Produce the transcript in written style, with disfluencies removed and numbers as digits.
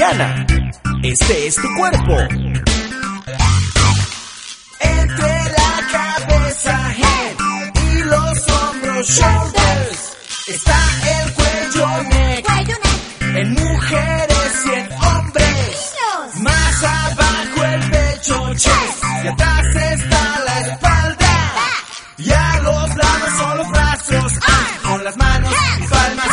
sana. Este es tu cuerpo. Entre la cabeza, head, y los hombros, shoulders, está el cuello, neck, en mujeres y en hombres. Más abajo el pecho, chest, y atrás está la espalda. Y a los lados son los brazos, con las manos y palmas